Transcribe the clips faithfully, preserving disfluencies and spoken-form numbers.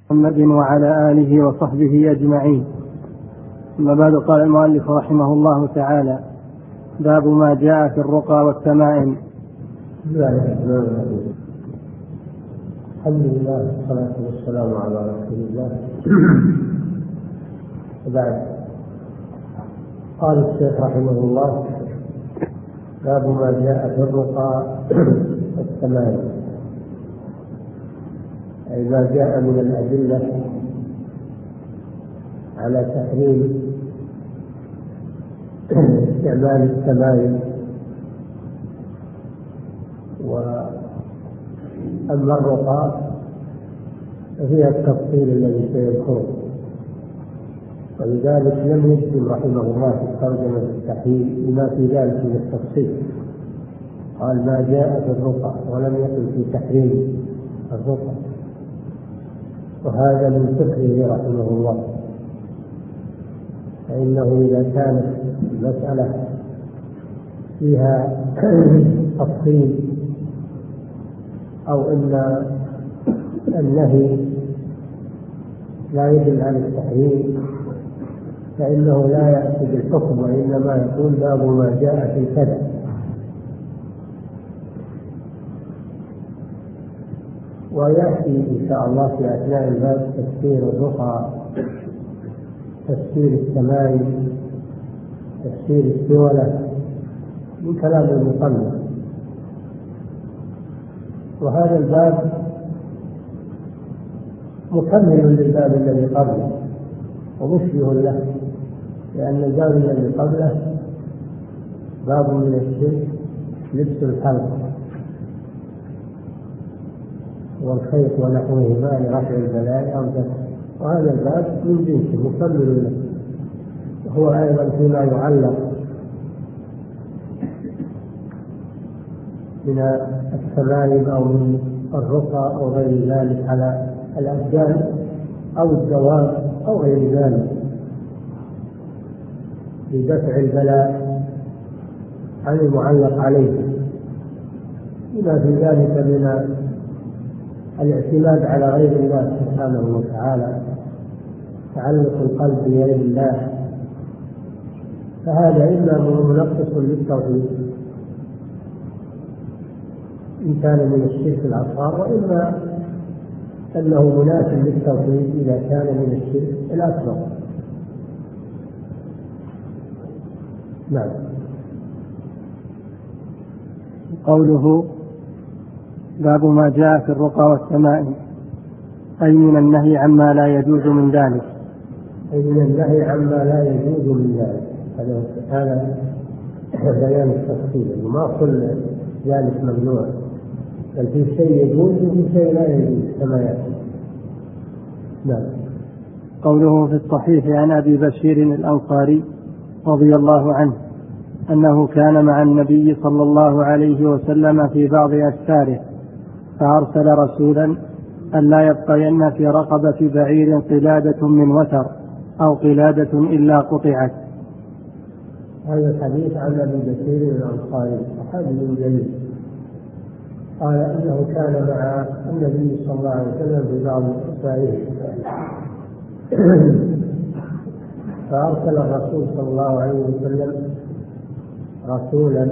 محمد وعلى آله وصحبه أجمعين. أما بعد، قال المؤلف رحمه الله تعالى: باب ما جاء في الرقى والتمائم. الحمد لله والصلاة والسلام على رسول الله. وبعد، قال الشيخ رحمه الله: باب ما جاء في الرقى والتمائم، أي ما جاء من الأدلة على تحريم استعمال التمائم. وأما الرقى فيها التفصيل الذي سيذكره، ولذلك لم يجزم رحمه الله في الترجمة التحريم لما في ذلك من التفصيل، قال ما جاء في الرقى ولم يقل في تحريم الرقى، وهذا من فقهه رحمه الله. فإنه إذا كانت المسألة فيها تفصيل أو أن النهي لا يدل على التحريم فإنه لا يأتي بالحكم، وإنما يقول باب ما جاء في كذا. ويأتي إن شاء الله في أثناء الباب تفسير الرقى، تفسير التمائم، تفسير السولة من كلام المصنف. وهذا الباب مكمل للباب الذي قبله ومشبه له، لأن الباب الذي قبله باب من الشرك لبس الحلق والخيط ونحوهما لرفع البلاء أو دفع، وهذا الباب من جنسه مكمل له، وهو أيضا فيما يعلق من التمائم أو من الرقى أو غير ذلك على الأبدان أو الدواب أو غير ذلك لدفع البلاء عن المعلق عليه، بما في ذلك من الاعتماد على غير الله سبحانه وتعالى، تعلق القلب بغير الله، فهذا إما منقص للتوحيد إن كان من الشرك الأصغر، وإما أنه منافٍ للتوحيد إذا كان من الشرك الأكبر. نعم. قوله باب ما جاء في الرقى والتمائم، أي من النهي عما لا يجوز من ذلك، أي من النهي عما لا يجوز من ذلك. هذا بيان التفصيل، وما كل ذلك ممنوع، بل في شيء يجوز وفي شيء لا يجوز كما يأتي. نعم. قوله في الصحيح عن أبي بشير الأنصاري رضي الله عنه أنه كان مع النبي صلى الله عليه وسلم في بعض أسفاره، فأرسل رسولا ألا يبقين في رقبة بعير قلادة من وتر أو قلادة إلا قطعت. هذا الحديث عن أبي بشير الأنصاري صحابي جليل، قال أنه كان مع النبي صلى الله عليه وسلم في بعض أسفاره، فأرسل الرسول صلى الله عليه وسلم رسولا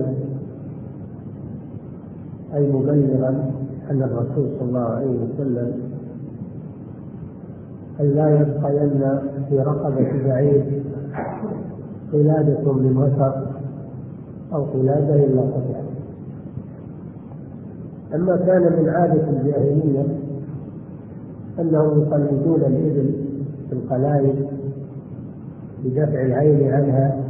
أي مبلغا أن الرسول صلى الله عليه وسلم ألا يبقين في رقبة بعير قلادة من وتر أو قلادة إلا قطعت. أما كان من عادة الجاهلية أنهم يقلدون الإبل في القلائد بدفع العين عنها،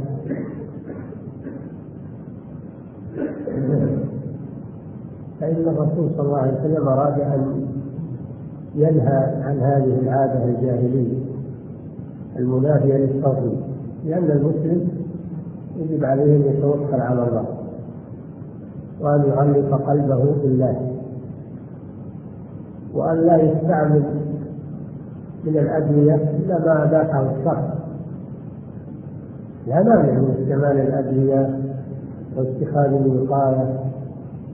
فإن الرسول صلى الله عليه وسلم أراد أن ينهى عن هذه العادة الجاهلية المنافية للتوحيد، لأن المسلم يجب عليه أن يتوكل على الله وأن يعلق قلبه بالله، وأن لا يستعمل من الأدوية إلا ما أباحه الشرع. لا مانع من استعمال الأدوية واتخاذ الوقاية،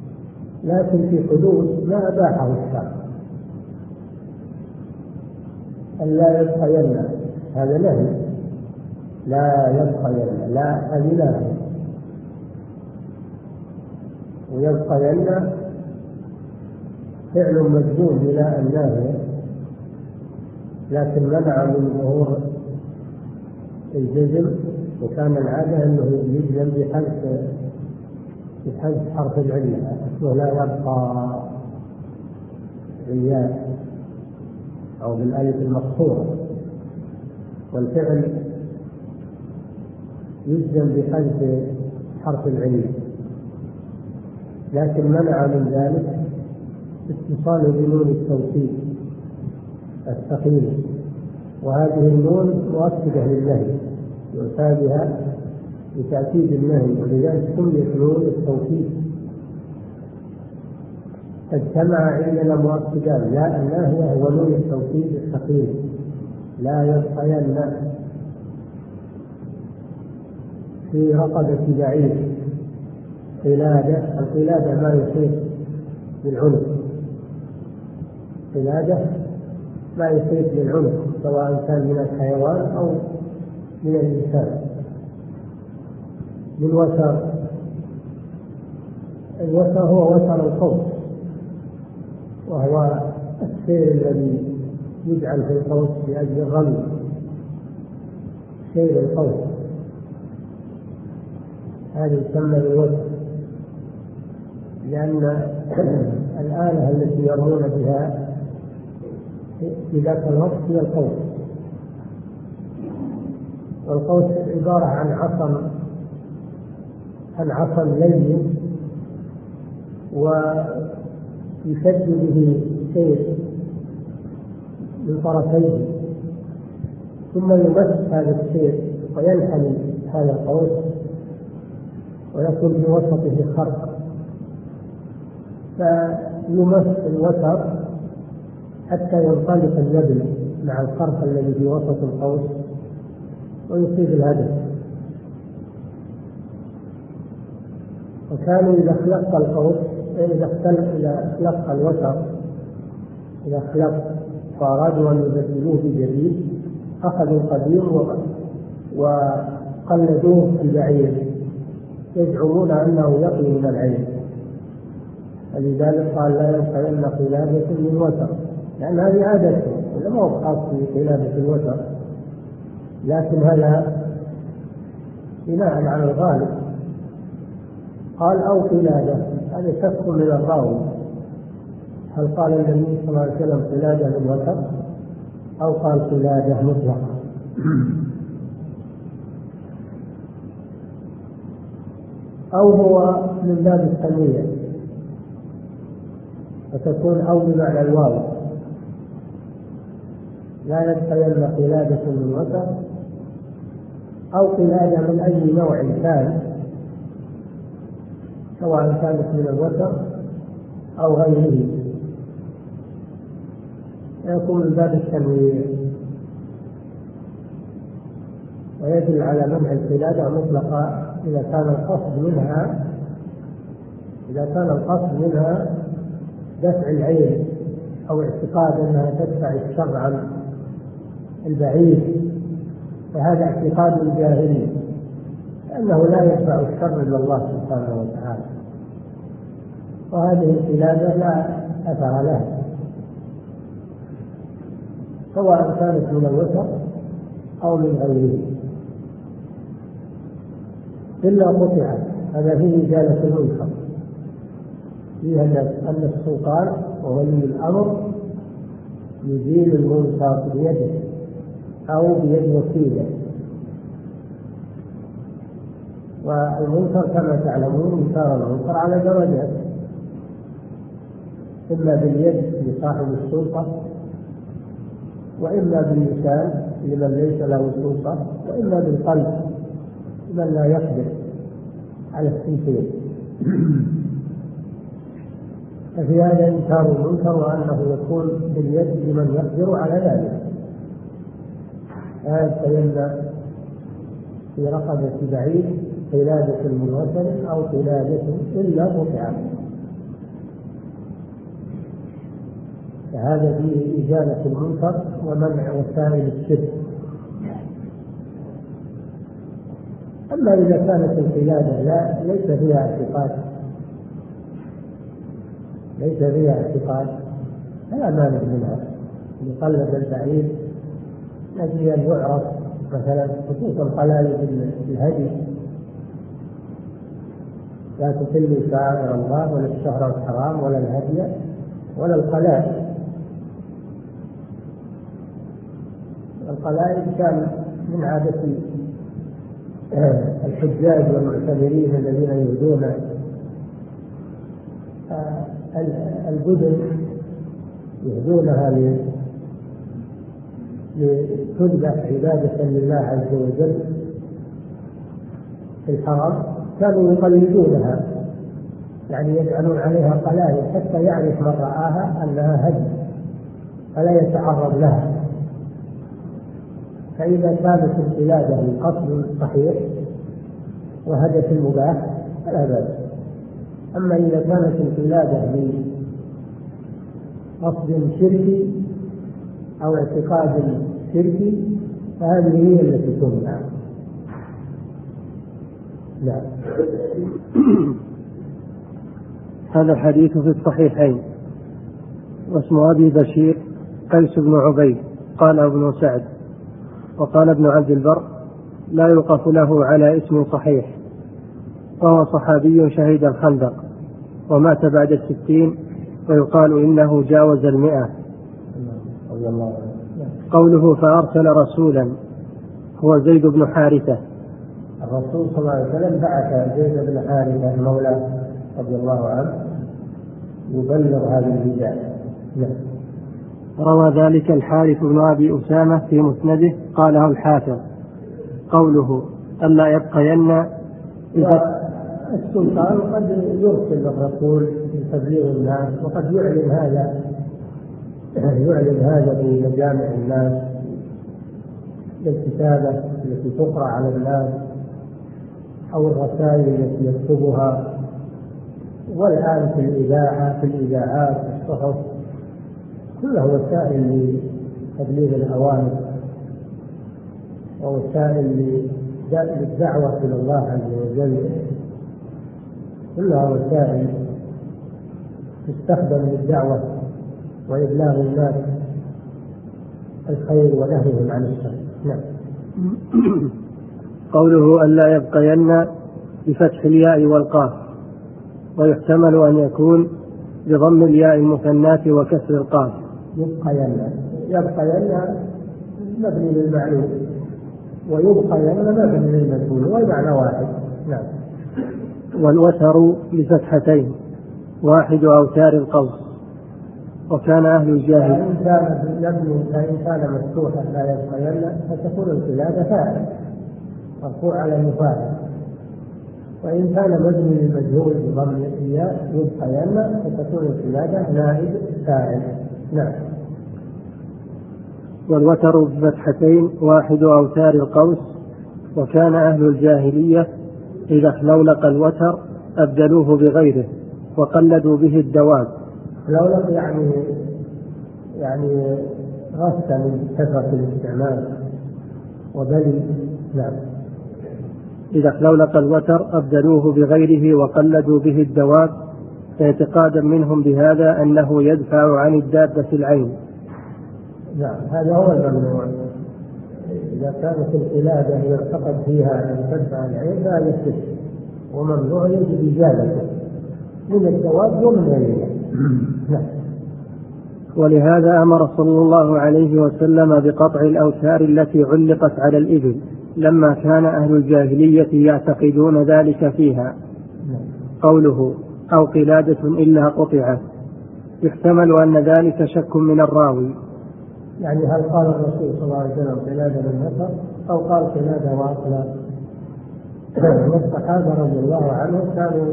لكن في حدود ما أباحه الشرع. أن لا يبقين، هذا نهي، لا يبقين، لا هذه نهي، ويبقين فعل مجزوم بلا الناهي، لكن منع من ظهور الجزم، وكان العادة أنه يجزم بحذف بحذف حرف العلة، اسمه لا يبقى بالياء أو بالألف المقصورة، والفعل يجزم بحذف حرف العلة، لكن منع من ذلك اتصاله بنون التوكيد الثقيلة، وهذه النون مؤكدة للنهي يؤتى بها لتأكيد النهي، ولذلك سميت نون التوكيد. اجتمع عندنا مؤكدان، لا الناهية ونون التوكيد الثقيلة، لا يبقين في رقبة بعيد قلادة. القلادة ما يصيب بالعنق، قلادة ما يصيب بالعنق سواء كان من الحيوان أو من الإنسان. بالوتر، الوتر هو وتر القوس، وهو السير الذي يجعل في القوس لأجل الرمي، سير القوس هذا يسمى بالوتر، لأن الآلة التي يرمون بها في ذاك الوقت هي القوس. والقوس عبارة عن عصا عن عصا لين، ويشد به سيف من طرفيه، ثم يمس هذا السيف وينحني هذا القوس ويكون في وسطه خرق، فيمس الوتر حتى ينطلق النبل مع الخرق الذي في وسط القوس ويصيب الهدف. وكانوا إذا خلق القوس، إذا اختلق إذا خلق الوتر، إذا خلق فأرادوا أن يبدلوه بجديد، أخذوا القديم وقلدوه في البعير، يزعمون أنه يقي من العين، فلذلك قال لا يبقين قلادة من وتر، لأن هذه عادته، ولم هو خاص بقلادة الوتر، لكن هذا بناء على الغالب. قال أو قلادة، هذا شك من الراوي، هل قال النبي صلى الله عليه وسلم قلادة من وتر أو قال قلادة مطلقة؟ أو هو من باب التنويع، فتكون أو بمعنى الواو، لا يبقين قلادة من وتر، أو قلادة من أي نوع كان، سواء كانت من الوتر أو غيره، يكون من باب التنويع، ويدل على منع القلادة مطلقة إذا كان القصد منها إذا كان القصد منها دفع العين أو اعتقاد أنها تدفع الشر عن البعيد، فهذا اعتقاد الجاهلية، لأنه لا يدفع الشر إلا الله سبحانه وتعالى، وهذه القلادة لا أثر لها سواء كانت من الوتر أو من غيره، إلا قطعت. هذا فيه إزالة المنكر، فيها أن السلطان وولي الأمر يزيل المنكر بيده أو بيد وكيله، والمنكر كما تعلمون إنكار المنكر على درجات، إما باليد لصاحب السلطة، وإما باللسان لمن ليس له سلطة، وإما بالقلب لمن لا يقدر على التنفيذ. ففي هذا إنكار المنكر، وأنه يكون باليد لمن يقدر على ذلك. هذا فإن في رقبة بعيد قلادة من وتر أو قلادة إلا قطعت، هذا فيه إزالة المنكر ومنع وسائل الشرك. أما إذا كانت القلادة لا ليس فيها اعتقاد ليس فيها اعتقاد فلا مانع منها، يقلد البعير الذي أن يعرف مثلا خصوصا قلائد الهدي لا تحل شعائر الله ولا الشهر الحرام ولا الهدي ولا القلائد. القلائد كان من عادة الحجاج والمعتمرين الذين يهدون البدن يهدونها لتذبح عبادة لله عز وجل في الحرم، كانوا يقلدونها يعني يجعلون عليها قلائد حتى يعرف من رآها أنها هدي فلا يتعرض لها. فإذا كانت القلادة لقصد صحيح وهدف مباح فلا بأس. أما إذا كانت القلادة لقصد شركي أو اعتقاد شركي فهذه هي التي تمنع. لا. هذا الحديث في الصحيحين. واسم أبي بشير قيس بن عبيد قال ابن سعد. وقال ابن عبد البر لا يوقف له على اسم صحيح، وهو صحابي شهد الخندق ومات بعد الستين ويقال إنه جاوز المئة. قوله فأرسل رسولا هو زيد بن حارثة. الرسول صلى الله عليه وسلم بعث زيد بن حارثة المولى رضي الله عنه يبلغ هذه الرجال. روى ذلك الحارث بن أبي أسامة في مسنده قاله الحافظ. قوله ألا يبقين السلطان قد يرسل الرسول لتبليغ الناس وقد يعلن هذا يعلن هذا في مجامع الناس بالكتابة التي تقرأ على الناس أو الرسائل التي يكتبها، والآن في الإذاعة في الإذاعات الصحف كلها وسائل لتبليغ الأوامر ووسائل للدعوة إلى الله عز وجل، كلها وسائل تستخدم للدعوة وإبلاغ الناس الخير ونهيهم عن الشر. نعم. قوله ألا يبقين بفتح الياء والقاف، ويحتمل أن يكون بضم الياء المثناة وكسر القاف. يبقين يبقين مبني للمعلوم ويبقين مبني للمجهول والمعنى واحد. نعم. والوتر بفتحتين واحد أوتار القوس. وكان أهل الجاهل فإن كان مبني فإن كان مفتوحا لا يبقين فتكون القلادة فاعل مرفوع على المفاعل، وإن كان مبني للمجهول بضم الياء يبقين فتكون القلادة نائب فاعل. نعم. والوتر بفتحتين واحد أوتار القوس. وكان أهل الجاهلية إذا اخلولق الوتر أبدلوه بغيره وقلدوا به الدواب. اخلولق يعني يعني غث من كثرة الاستعمال وبلي. نعم. إذا اخلولق الوتر أبدلوه بغيره وقلدوا به الدواب، اعتقادا منهم بهذا أنه يدفع عن الدابة العين. نعم، هذا هو الممنوع. إذا كانت القلادة يعتقد فيها أن تدفع العين لا يصح، وممنوع يجب إزالته من الدواب ومن غيرها. نعم. ولهذا أمر صلى الله عليه وسلم بقطع الأوتار التي علقت على الإبل لما كان أهل الجاهلية يعتقدون ذلك فيها. قوله أو قلادة إلا قطعت، يحتمل أن ذلك شك من الراوي، يعني هل قال الرسول صلى الله عليه وسلم قلادة بالنصر أو قال قلادة واصلة؟ والصحابة رضي الله عنهم كانوا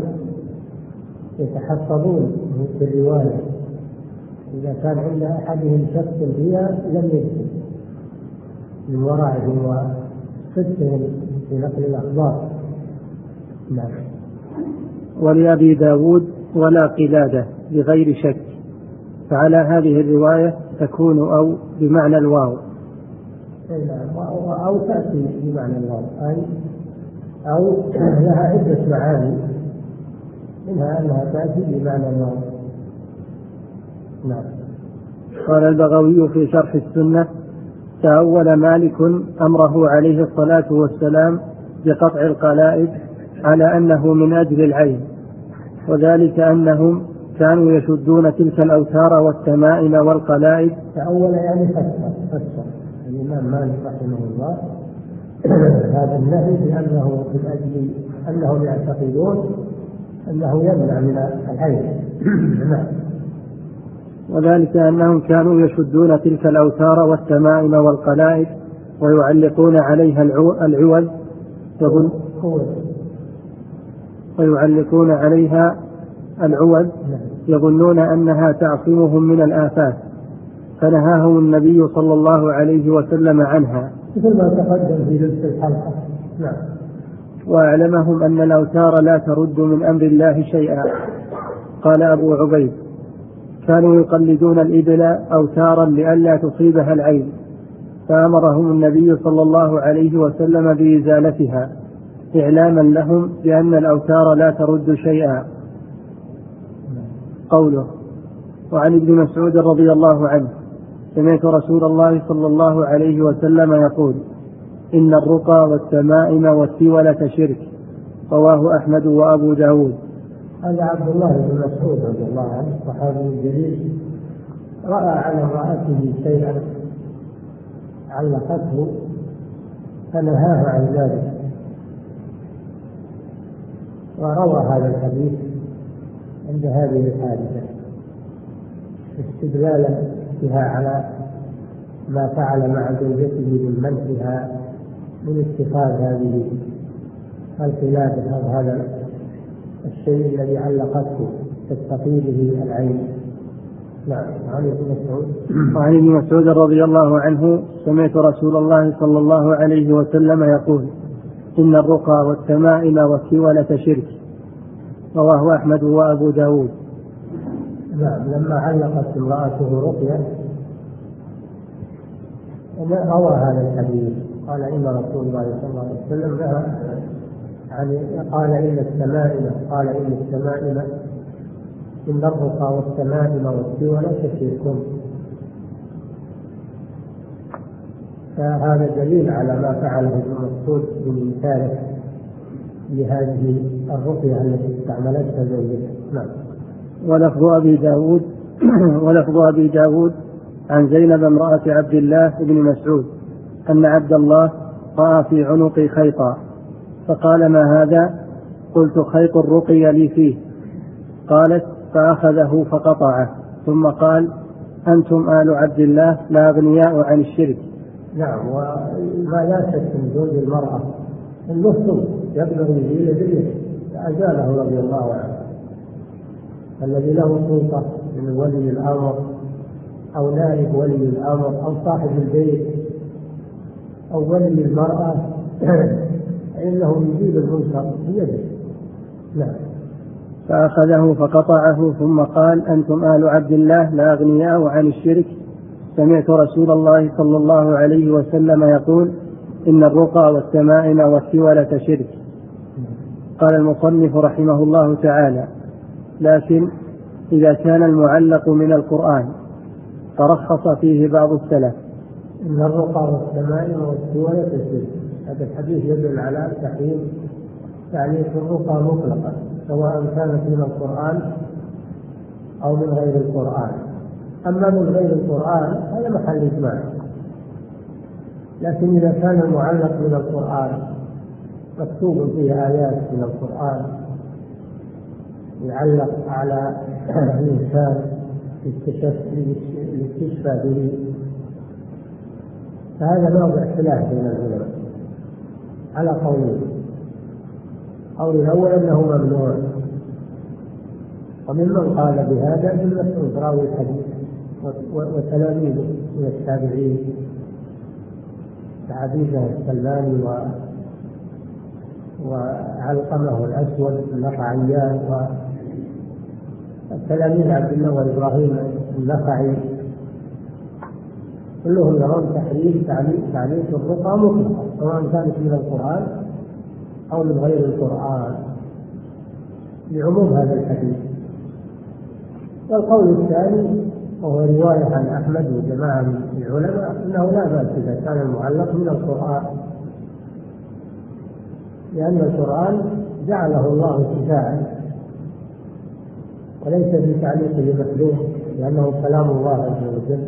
يتحفظون في الرواية، إذا كان عند أحدهم شك فيها لم يكتب من ورائهم وصدقهم في نقل الأخبار. نعم. ولأبي داود ولا قلادة بغير شك، فعلى هذه الرواية تكون أو بمعنى الواو. أو تأتي بمعنى الواو، أي أو لها عدة معاني، منها أنها تأتي بمعنى الواو. نعم. قال البغوي في شرح السنة: تأول مالك أمره عليه الصلاة والسلام بقطع القلائد على أنه من أجل العين، وذلك أنهم كانوا يشدون تلك الأوتار والتمائم والقلائد. تأول يعني فسر فسر الإمام مالك رحمه الله هذا النهي بأنه من أجل أنهم يعتقدون أنه يمنع من العين. نعم. وذلك أنهم كانوا يشدون تلك الأوتار والتمائم والقلائد ويعلقون عليها العوض ويعلقون عليها العوض يظنون أنها تعصمهم من الآفات، فنهاهم النبي صلى الله عليه وسلم عنها مثل ما تقدم في لبس الحلقة. نعم. وأعلمهم أن الأوتار لا ترد من أمر الله شيئا. قال أبو عبيد: كانوا يقلدون الإبل أوتارا لئلا تصيبها العين، فأمرهم النبي صلى الله عليه وسلم بإزالتها إعلاما لهم بأن الأوتار لا ترد شيئا. قوله: وعن ابن مسعود رضي الله عنه: سمعت رسول الله صلى الله عليه وسلم يقول: إن الرقى والتمائم والتولة شرك. رواه أحمد وأبو داود. هذا عبد الله بن مسعود رضي الله عنه الصحابي الجليل رأى على امرأته شيئا علقته فنهاه عن ذلك، وروى هذا الحديث عند هذه الحادثة استدلالا بها على ما فعل مع زوجته من منعها من اتخاذ هذه القلادة أو هذا الشيء الذي علقته تستقي به العين. نعم. عن ابن مسعود وعن ابن مسعود رضي الله عنه: سمعت رسول الله صلى الله عليه وسلم يقول: إن الرقى والتمائم والتولة شرك. رواه أحمد وأبو داود. نعم. لما علقت امرأته رقية روى هذا الحديث قال: إن رسول الله صلى الله عليه وسلم نهى عن قال إن التمائم قال إن التمائم إن الرقى والتمائم والتولة شرك. فهذا دليل على ما فعله ابن مسعود من إنكاره لهذه الرقية التي استعملتها زوجته. نعم. ولفظ أبي داود ولفظ أبي داود عن زينب امرأة عبد الله بن مسعود أن عبد الله رأى في عنقي خيطا فقال: ما هذا؟ قلت: خيط الرقي لي فيه. قالت: فأخذه فقطعه ثم قال: أنتم آل عبد الله لا أغنياء عن الشرك. نعم. وما لا شك من زوج المرأة المسلم يقدر يزيل ذريته أزاله رضي الله عنه. الذي له سلطة من ولي الأمر أو نائب ولي الأمر أو صاحب البيت أو ولي المرأة إنه يجيب المنكر بيده. نعم. فأخذه فقطعه ثم قال: أنتم آل عبد الله لا أغنياء عن الشرك. سمعت رسول الله صلى الله عليه وسلم يقول: إن الرقى والتمائم والتولة شرك. قال المصنف رحمه الله تعالى: لكن إذا كان المعلق من القرآن فرخص فيه بعض السلف. إن الرقى والتمائم والتولة شرك، هذا الحديث يدل على تحريم تعليق الرقى مطلقا سواء كانت من القرآن أو من غير القرآن. أما من غير القرآن هذا محل إجماع، لكن إذا كان المعلق من القرآن مكتوب فيه آيات من القرآن يعلق على الإنسان للاستشفاء به، فهذا موضع خلاف بين العلماء على قولين. قول الأول أنه ممنوع، وممن قال بهذا ابن مسعود راوي الحديث وتلاميذه من التابعين كعبيده السلماني وعلقمه الأسود النخعيان وتلاميذ عبد الله وإبراهيم النخعي، كلهم يرون تحريم تعليق الرقى مطلقا سواء كانت من القرآن أو من غير القرآن لعموم هذا الحديث. والقول الثاني وهو رواية عن أحمد وجماعة من العلماء أنه لا بأس إذا كان المعلق من القرآن، لأن القرآن جعله الله شفاء وليس في تعليق لمخلوق، لأنه كلام الله عز وجل.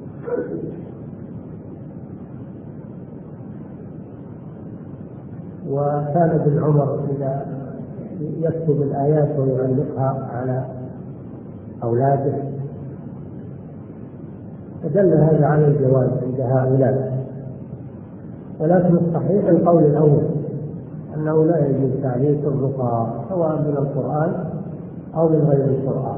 وكان ابن عمر إذا يكتب الآيات ويعلقها على أولاده، فدل هذا على الجواز عند هؤلاء. ولكن الصحيح القول الأول أنه لا يجوز تعليق الرقى سواء من القرآن أو من غير القرآن،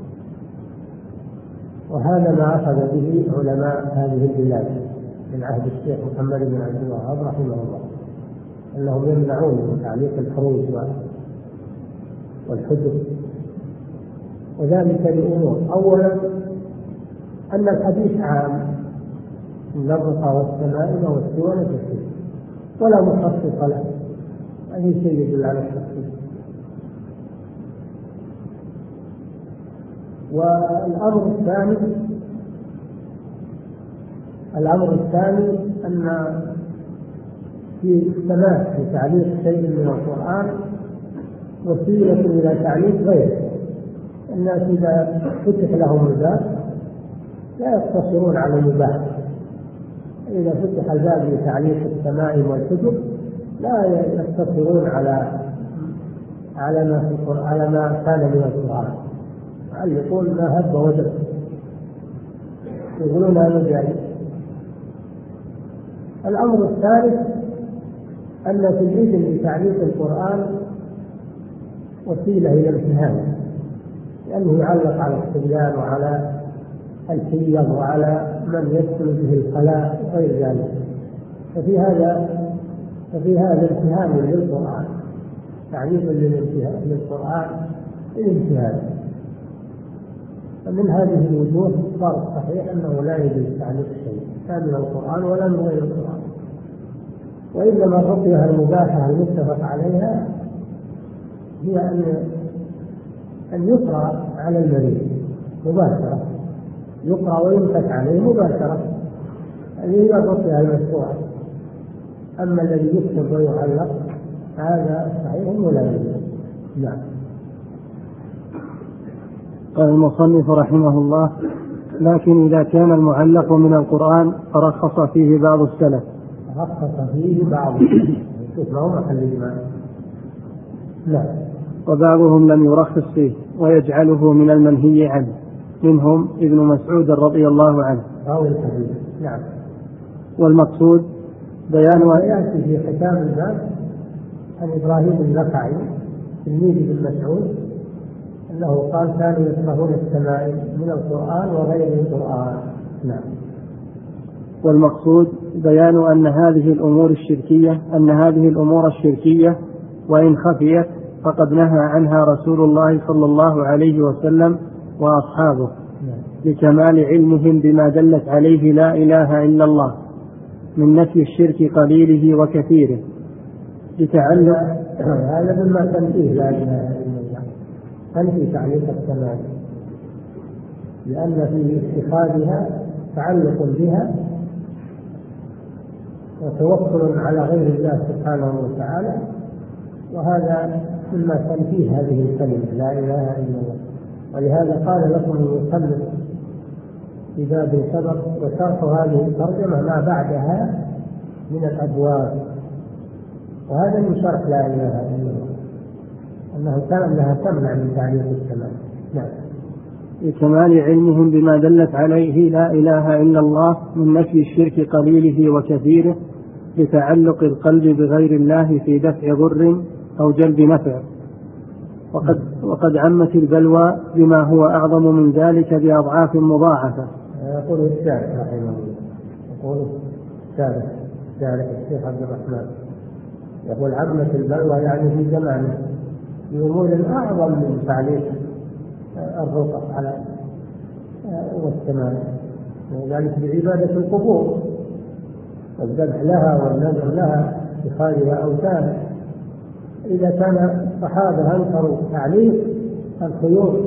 وهذا ما أخذ به علماء هذه البلاد من عهد الشيخ محمد بن عبد الوهاب رحمه الله، أنهم يمنعون من تعليق الحروج والحجب، وذلك لأمور. أولا أن الحديث عام إن الرقى والتمائم والسور والتسليم ولا مخصص له، هذا شيء يدل على التخصيص. والأمر الثاني الأمر الثاني أن في السماح لتعليق شيء من القرآن وسيلة إلى تعليق غيره. الناس إذا فتح لهم الباب لا يقتصرون على المباح، إذا فتح الباب لتعليق التمائم والحجب لا يقتصرون على على ما في القرآن على ما كان من القرآن، يقول ما هب ودب، يقولون هذا جائز. الأمر الثالث أن في الإذن لتعليق القرآن وسيلة إلى الامتهان، لأنه يعلق على الصبيان وعلى الحيض وعلى من يدخل به الخلاء وغير ذلك، ففي هذا ففي هذا امتهان للقرآن، تعليق للقرآن الامتهان. فمن هذه الوجوه صار الصحيح أنه لا يجوز تعليق شيء لا من القرآن ولا من غير القرآن، وإنما الرقية المباحة المتفق عليها هي أن أن يقرأ على المريض مباشرة، يقرأ ويمسك عليه مباشرة، هذه هي الرقية المشروعة. أما الذي يكتب ويعلق هذا صحيح ولا يجوز. نعم. قال المصنف رحمه الله: لكن إذا كان المعلق من القرآن فرخص فيه بعض السلف. رخص فيه بعض السلف ما هو محل إجماع. لا. وبعضهم لم يرخص فيه ويجعله من المنهي عنه، منهم ابن مسعود رضي الله عنه. أو الحديث. نعم. والمقصود بيان يأتي في ختام الباب عن إبراهيم النخعي تلميذ ابن مسعود أنه قال كانوا يكرهون التمائم من القرآن وغير القرآن. نعم. والمقصود بيان أن هذه الأمور الشركية أن هذه الأمور الشركية وإن خفيت فقد نهى عنها رسول الله صلى الله عليه وسلم وأصحابه لكمال علمهم بما دلت عليه لا إله إلا الله من نفي الشرك قليله وكثيره، لتعلق هذا مما تنفيه لا إله إلا الله، تنفي تعليق التمائم، لأن في اتخاذها تعلق بها وتوكل على غير الله سبحانه وتعالى، وهذا مما تنفيه هذه الكلمة لا إله إلا الله. ولهذا قال لكم المصنف في باب سبق وشرح هذه الترجمة ما بعدها من الأبواب، وهذا من شرح لا إله إلا الله أنه كان أنها تمنع من تعليق التمائم. نعم. لكمال علمهم بما دلت عليه لا إله إلا الله من نفي الشرك قليله وكثيره، لتعلق القلب بغير الله في دفع ضر أو جلب نفع. وقد, وقد عمت البلوى بما هو أعظم من ذلك بأضعاف مضاعفة. يقول الشارح رحمه الله، يقول الشارح الشارح الشيخ عبد الرحمن يقول عمت البلوى يعني في زمانه بأمور أعظم من تعليق الرقى على والسماء، وذلك بعبادة القبور والذبح لها والنذر لها اتخاذها أوثانا. إذا كان الصحابة أنكروا تعليق الخيول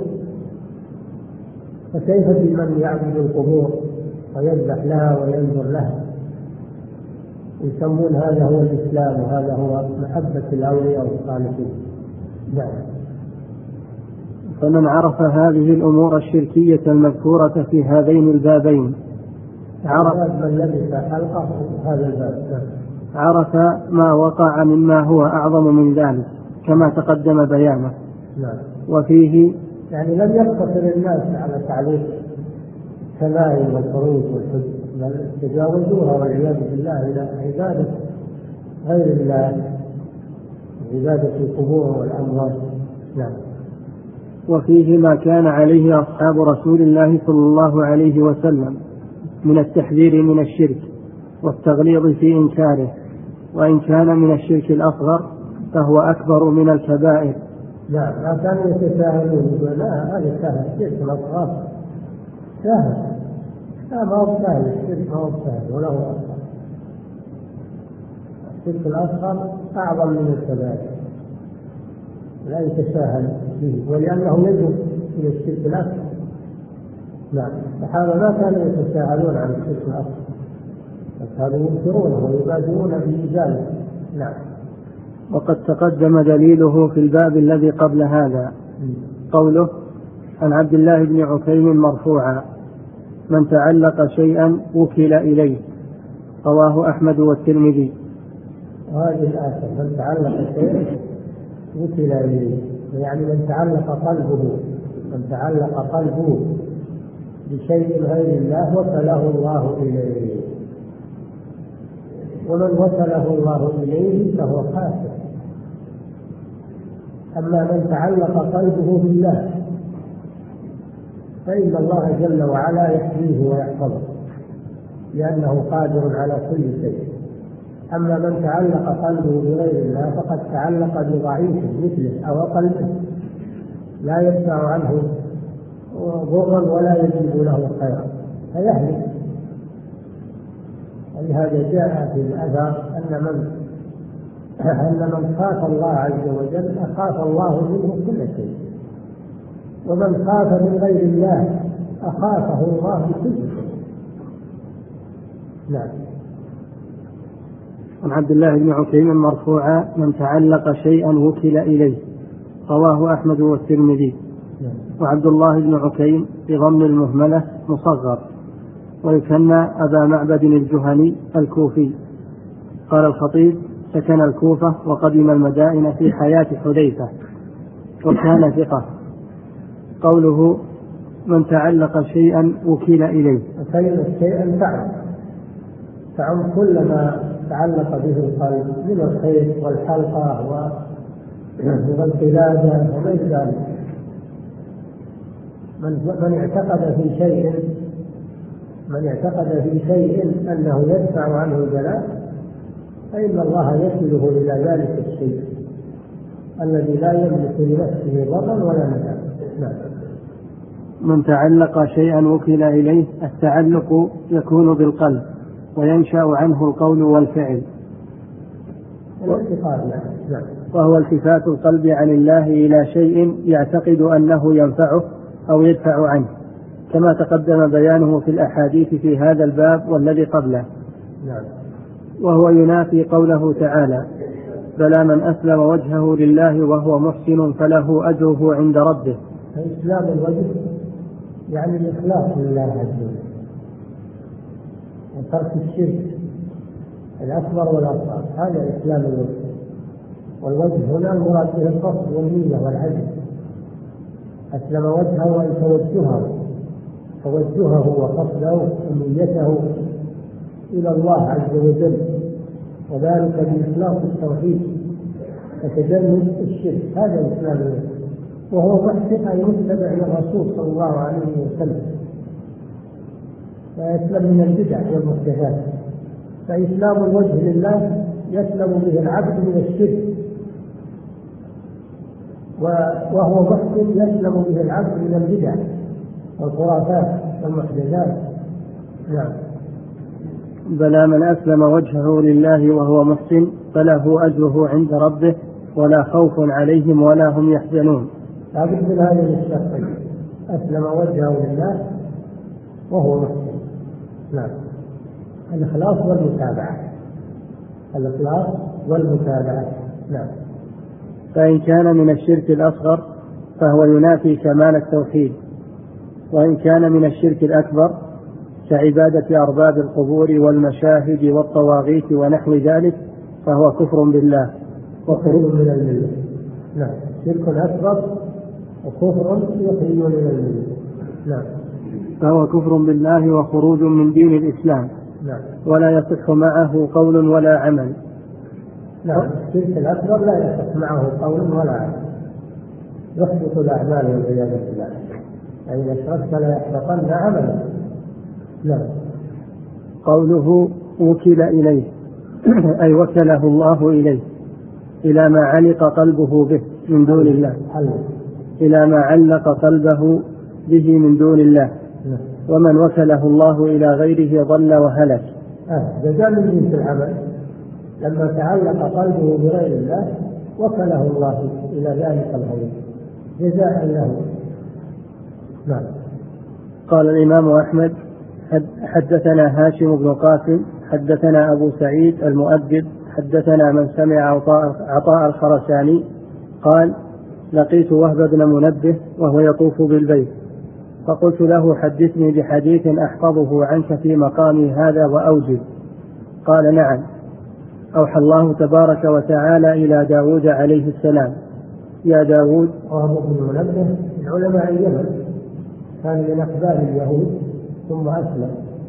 فكيف بمن يعبد القبور ويذبح لها وينذر لها؟ يسمون هذا هو الإسلام وهذا هو محبة الأولياء والصالحين. نعم. فمن عرف هذه الأمور الشركية المذكورة في هذين البابين عرف من لبس حلقة هذا الباب عرف ما وقع مما هو أعظم من ذلك كما تقدم بيانه. نعم. وفيه يعني لم يقتصر الناس على تعليق التمائم والفروج والحج، بل تجاوزوها والعياذ بالله إلى عبادة غير الله، عبادة القبور والأموات. نعم. وفيه ما كان عليه أصحاب رسول الله صلى الله عليه وسلم من التحذير من الشرك والتغليظ في إنكاره، وإن كان من الشرك الأصغر فهو أكبر من الكبائر. نعم. لا كانوا يتساهلون، لا هذا سهل، الشرك الأصغر سهل، لا ما هو سهل، الشرك ما هو سهل ولا هو أصغر. الشرك الأصغر أعظم من الكبائر، لا يتساهل به، ولأنه يجب إلى الشرك الأكبر. نعم. الصحابة ما كانوا يتساهلون عن الشرك الأكبر، كانوا ينكرونه ويبادرون بإزالته. نعم. وقد تقدم دليله في الباب الذي قبل هذا، قوله عن عبد الله بن عكيم مرفوعا: من تعلق شيئا وكل إليه، رواه أحمد والترمذي. وهذه الآية من تعلق شيئا وكل إليه، يعني من تعلق قلبه من تعلق قلبه بشيء غير الله وكله الله إليه، ومن وكله الله إليه فهو كافر. أما من تعلق قلبه بالله فإن الله جل وعلا يحميه ويحفظه لأنه قادر على كل شيء. أما من تعلق قلبه بغير الله فقد تعلق بضعيف مثله أو قلبه لا يدفع عنه ضرا ولا يجيب له خيرا فيهلك. ولهذا جاء في الأثر أن من أن من خاف الله عز وجل أخاف الله منه كل شيء، ومن خاف من غير الله أخافه الله بكل شيء. نعم. عن عبد الله بن عكيم مرفوعا: من تعلق شيئا وكل إليه، رواه أحمد والترمذي. نعم. وعبد الله بن عكيم بضم المهملة مصغر، ويكنى أبا معبد الجهني الكوفي. قال الخطيب: سكن الكوفة وقدم المدائن في حياة حذيفة، وكان ثقة. قوله من تعلق شيئا وكل إليه، كلمة شيئا تعم تعم كل ما تعلق به القلب من الخير والحلقة والقلادة وغير ذلك. من اعتقد في شيء من اعتقد في شيء أنه يدفع عنه البلاء فإن الله يكله إلى ذلك الشيء الذي لا يملك لنفسه ضرا ولا نفعا. نعم. من تعلق شيئا وكل إليه، التعلق يكون بالقلب وينشأ عنه القول والفعل، وهو التفات القلب عن الله إلى شيء يعتقد أنه ينفعه أو يدفع عنه، كما تقدم بيانه في الأحاديث في هذا الباب والذي قبله. نعم. وهو ينافي قوله تعالى: بلى من أسلم وجهه لله وهو محسن فله أجره عند ربه. إسلام الوجه يعني الإخلاص لله عز وجل وترك الشرك الأكبر والأصغر، هذا إسلام الوجه. والوجه هنا المراد به القصد والنية والعزم. أسلم وجهه أي توجهه توجهه وقصده ونيته إلى الله عز وجل، وذلك بإخلاص التوحيد وتجنب الشرك، هذا إسلام الوجه. وهو محسن أي متبع للرسول صلى الله عليه وسلم، ويسلم من البدع والمحدثات. فإسلام الوجه لله يسلم به العبد من الشرك، وهو محسن يسلم به العبد من البدع والخرافات والمحدثات. نعم. بلى من أسلم وجهه لله وهو محسن فله أجره عند ربه ولا خوف عليهم ولا هم يحزنون. لابد من هذه الشرطين: أسلم وجهه لله وهو محسن. نعم. الإخلاص والمتابعة. الإخلاص والمتابعة. نعم. فإن كان من الشرك الأصغر فهو ينافي كمال التوحيد، وإن كان من الشرك الأكبر كعبادة أرباب القبور والمشاهد والطواغيت ونحو ذلك فهو كفر بالله وخروج من الملة. نعم. شرك أكبر وكفر يخرج من الملة. نعم. فهو كفر بالله وخروج من دين الإسلام. نعم. ولا يصح معه قول ولا عمل. نعم. الشرك الأكبر لا يصح معه قول ولا عمل، يحبط الأعمال والعياذ بالله. فإذا أشركت لا يحبطن عملا. نعم. قوله وكل إليه أي وكله الله إليه، إلى ما علق قلبه به من دون الله، إلى ما علق قلبه به من دون الله. ومن وكله الله إلى غيره ضل وهلك. جزاء من جنس العمل. لما تعلق قلبه بغير الله وكله الله إلى ذلك الغير جزاء له. نعم. قال الإمام أحمد حدثنا هاشم بن قاسم حدثنا أبو سعيد المؤدب حدثنا من سمع عطاء الخرساني قال: لقيت وهب بن منبه وهو يطوف بالبيت، فقلت له: حدثني بحديث أحفظه عنك في مقامي هذا وأوجب. قال: نعم. أوحى الله تبارك وتعالى إلى داود عليه السلام: يا داود. وهب بن منبه من علماء اليمن، كان من أخبار اليهود ثم أسلم،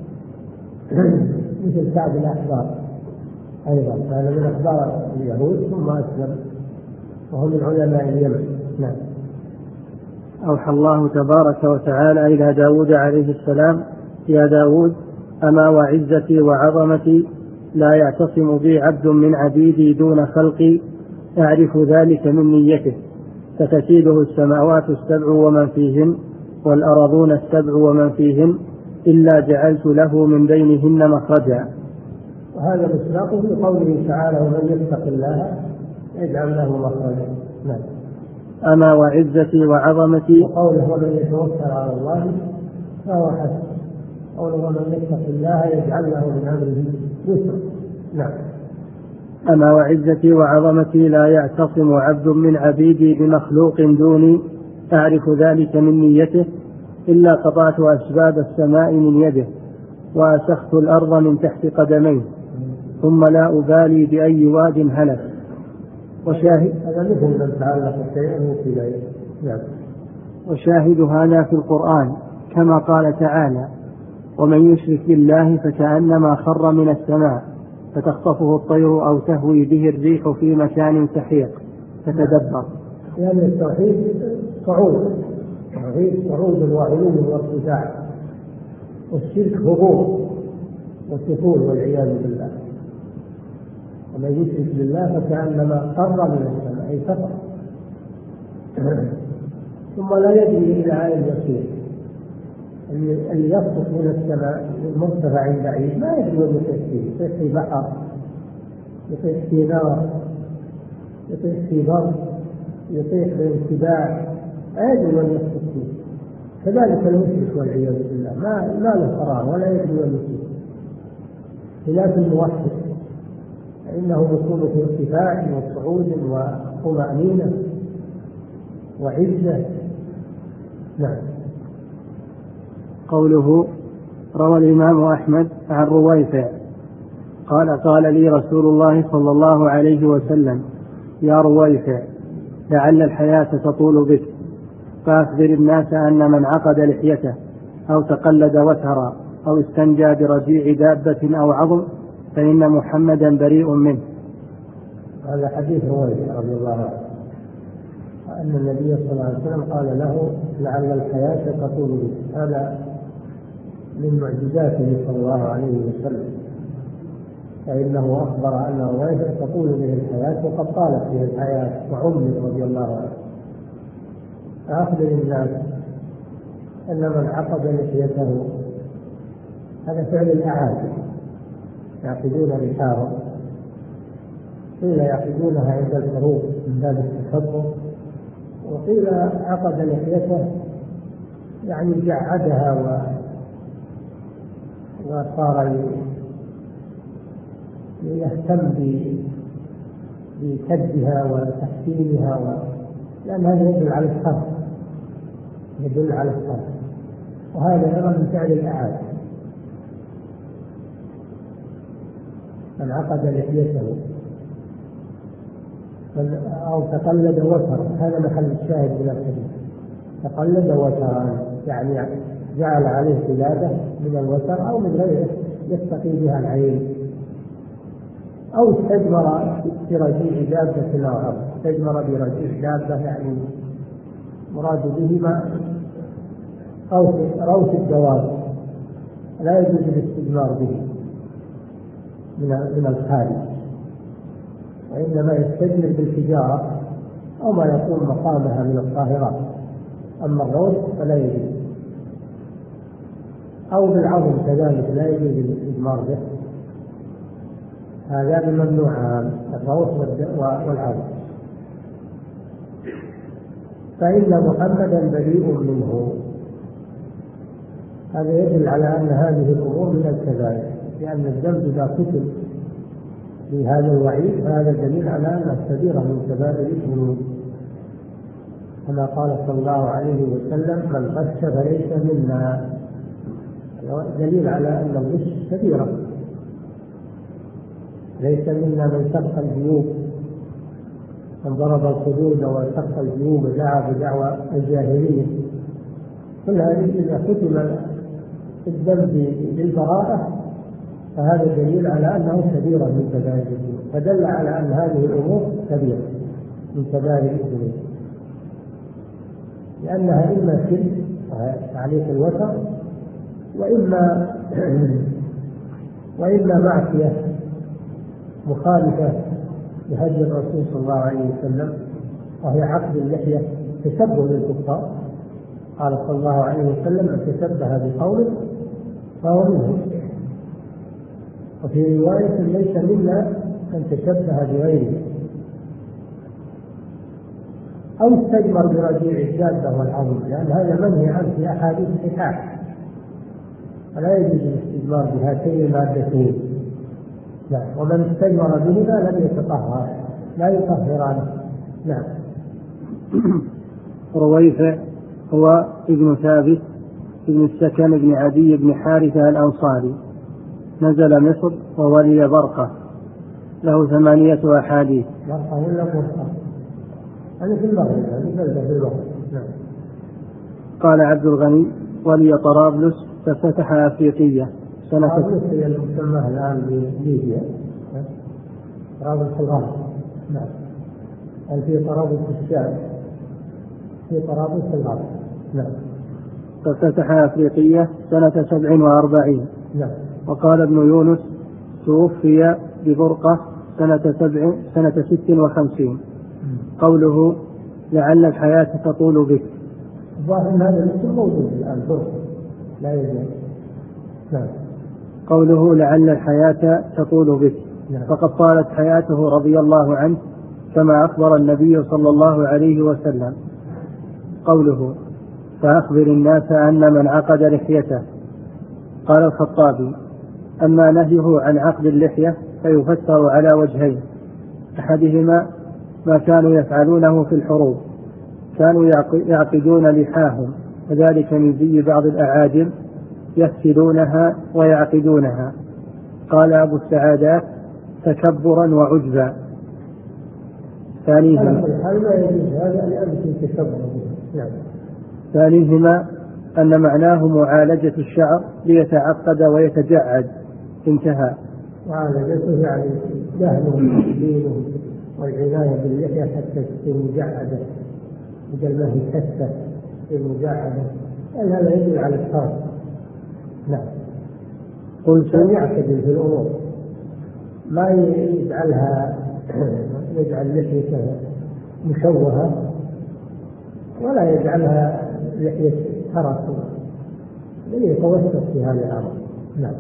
مثل كعب الأحبار أيضا كان من أخبار اليهود ثم أسلم، وهو من علماء اليمن. نعم. أوحى الله تبارك وتعالى إلى داود عليه السلام: يا داود، أما وعزتي وعظمتي لا يعتصم بي عبد من عبيدي دون خلقي، أعرف ذلك من نيته، فتكيده السماوات السبع ومن فيهن والأرضون السبع ومن فيهن إلا جعلت له من بينهن مخرجا. وهذا مصداقه في قوله تعالى: ومن يتق الله يجعل له مخرجا. نعم. أما وعزتي وعظمتي، وقوله: ومن يتوكل على الله فهو حسبه. قوله: ومن يتق الله يجعل له من أمره يسرا. نعم. أما وعزتي وعظمتي لا يعتصم عبد من عبيدي بمخلوق دوني، أعرف ذلك من نيته، إلا قطعت أسباب السماء من يده وأسخت الأرض من تحت قدميه، ثم لا أبالي بأي واد هلك. وشاهد هذا مثل من تعلق شيئا في. نعم. وشاهد هذا في القرآن كما قال تعالى: ومن يشرك بالله فكأنما خر من السماء فتخطفه الطير أو تهوي به الريح في مكان سحيق. فتدبر. يعني التوحيد صعود، التوحيد صعود وعلو وارتفاع، والشرك هبوط وسفول والعياذ بالله. ومن يشرك بالله فكأنما قر من السماء أي سقط، ثم لا يدري إلى أين يصير. اللي يسقط من السماء من مرتفع بعيد ما يدري وين يطيح فيه، يطيح في بحر، يطيح في نار، يطيح في برد، يطيح في انتباع، ما يدري وين يسقط فيه. كذلك المشرك والعياذ بالله ما ما له قرار ولا يدري وين يصير. خلاف الموحد فإنه يكون في ارتفاع وصعود وطمأنينة وعزة. نعم. قوله: روى الإمام أحمد عن رويفع قال: قال لي رسول الله صلى الله عليه وسلم: يا رويفع، لعل الحياة تطول بك، فأخبر الناس أن من عقد لحيته أو تقلد وترا أو استنجى برجيع دابة أو عظم فإن محمدا بريء منه. هذا حديث رويفع رضي الله عنه أن النبي صلى الله عليه وسلم قال له: لعل الحياة تطول بك. هذا من معجزاته صلى الله عليه وسلم، فإنه أخبر أن رويفع تطول به الحياة وقد طالت به الحياة وعمر رضي الله عنه. فأخبر الناس أن من عقد لحيته هذا فعل الأعاجم، يعقدون رحاهم، قيل يعقدونها عند الحروب من باب التكبر، وقيل عقد لحيته يعني جعدها و... وصار يهتم بكدها وتحسينها و... لأن هذا يدل على الحرب، يدل على الحرب، وهذا أيضا من فعل الأعاجم. من عقد لحيته أو تقلد وترا، هذا محل الشاهد من الحديث، تقلد وترا يعني جعل عليه قلادة من الوتر أو من غيره يتقي بها العين، أو استجمر برجيع دابة أو عرض. استجمر برجيع دابة يعني مراد به ما روث الدواب، لا يجوز الاستجمار به من الخارج، وإنما يستجمر بالحجارة أو ما يكون مقامها من الطاهرات، أما الروث فلا يجوز، أو بالعظم كذلك لا يجوز الاستجمار به، هذا ممنوعان الروث والعظم. فإن محمدا بريء منه، هذا يدل على أن هذه الأمور من الكبائر، لأن الذنب إذا كتب بهذا الوعيد هذا دليل على أنها كبيرة من كبائر الذنوب، كما قال صلى الله عليه وسلم: من غش فليس منا، دليل على أن الغش كبيرة. ليس منا من سق الجيوب، من ضرب الخدود وسق الجيوب ودعا بدعوى الجاهلية، كل هذه إذا كتب الذنب بالبراءة فهذا دليل على أنه كبيرة من كبائر الذنوب، فدل على أن هذه الأمور كبيرة من كبائر الذنوب، لأنها إما شرك عليك الوتر، وإما وإما معصية مخالفة لهدي الرسول صلى الله عليه وسلم، وهي عقد اللحية تشبه للكفار. قال صلى الله عليه وسلم: من تشبه بقوم فهو منهم. وفي رواية: ليس منا من تشبه بغيره. أو استجمر برجيع الدابة والعظم، لأن هذا منهي عنه في أحاديث الصحاح، فلا يجوز الاستجمار بهاتين المادتين. نعم. ومن استجمر بهما لم يتطهر، لا يطهرانه. نعم. رويفع هو ابن ثابت ابن السكن ابن عدي بن حارثة الأنصاري، نزل مصر وولي برقة، له ثمانية أحاديث. برقة ولا برقة؟ أنا في المغرب، أنا بلدة في المغرب. نعم. قال عبد الغني: ولي طرابلس ففتح أفريقية سنة. طرابلس هي المسمى الآن بليبيا، طرابلس الغرب. نعم. هل في طرابلس الشام؟ في طرابلس الغرب. نعم. ففتح أفريقية سنة سبع وأربعين. نعم. وقال ابن يونس: توفي ببرقة سنة سبع سنة ست وخمسين. قوله: لعل الحياة تطول بك. الظاهر أن هذا الاسم موجود الآن برقة، لا يزال. نعم. قوله: لعل الحياة تطول بك. نعم. فقد طالت حياته رضي الله عنه كما أخبر النبي صلى الله عليه وسلم. قوله: فأخبر الناس أن من عقد لحيته. قال الخطابي: أما نهيه عن عقد اللحية فيفسر على وجهين: أحدهما ما كانوا يفعلونه في الحروب، كانوا يعقدون لحاهم، وذلك من زي بعض الأعاجم يفسدونها ويعقدونها. قال أبو السعادات: تكبرا وعجبا. ثانيهما ثانيهما أن معناه معالجة الشعر ليتعقد ويتجعد. انتهى. معالجته يعني دهنه وتقليله والعناية باللحية حتى تصير مجعدة، بدل ما هي كثة تصير مجعدة، لأن هذا يدل على الشر. نعم. قلت يعتدل في الأمور، ما يجعلها يجعل لحيته مشوهة، ولا يجعلها لحية ترك يتوسط في هذا الأمر. نعم.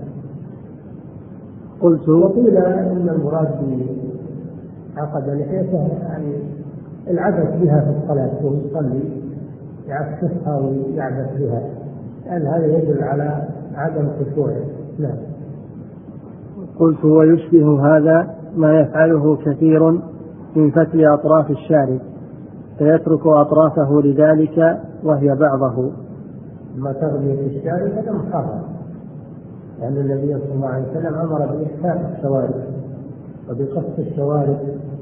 قلت وقيل إن المراد بعقد لحيته يعني العبث بها في الصلاة وهو يصلي يعكسها ويعبث بها، لأن هذا يدل على عدم خشوعه. نعم. قلت ويشبه هذا ما يفعله كثير من فتل أطراف الشارب فيترك أطرافه لذلك وهي بعضه. ما تغني في الشارب هذا محرم، لأن النبي صلى الله عليه وسلم أمر بإحسان الشوارب وبقص الشوارب.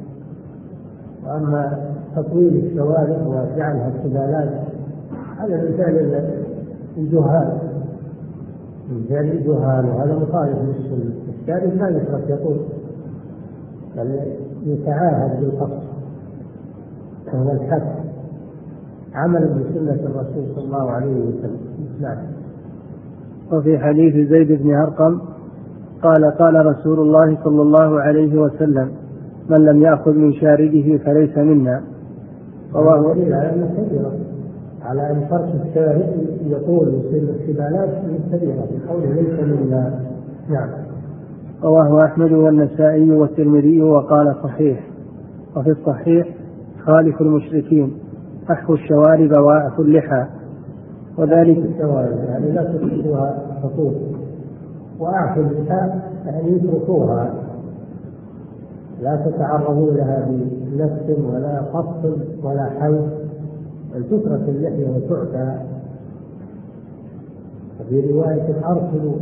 وأما تطويل الشوارب وجعلها سبالات هذا من فعل الجهال من فعل الجهال وهذا مخالف للسنة. الشارب لا يترك يطول بل يتعاهد بالقص وهو الحد عملا بسنة الرسول صلى الله عليه وسلم. نعم. وفي حديث زيد بن أرقم قال قال رسول الله صلى الله عليه وسلم من لم يأخذ من شاربه فليس منا. رواه على أن فرش الشارب يطول ويصير السبالات من كبيرة بقوله ليس منا. نعم. رواه أحمد والنسائي والترمذي وقال صحيح. وفي الصحيح خالف المشركين أحفوا الشوارب وأعفوا اللحى وذلك الشوارب يعني لا تتركوها تطول، وأعفوا اللحى يعني يتركوها لا تتعرضوا لها بنفس ولا قص ولا حلق، بل تترك اللحية وتعفى. وفي رواية أرسلوا